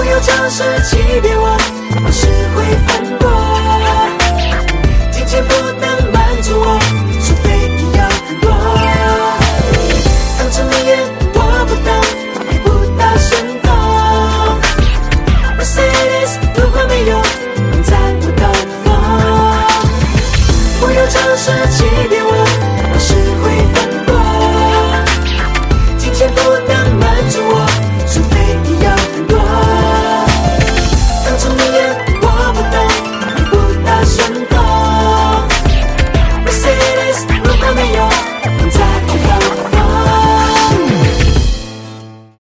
不要尝试欺骗我，我是会反驳。金钱不能满足我，除非你要很多。当初你也我不懂，也不大声动。Mercedes 如果没有能载我到疯，不要尝试欺骗我。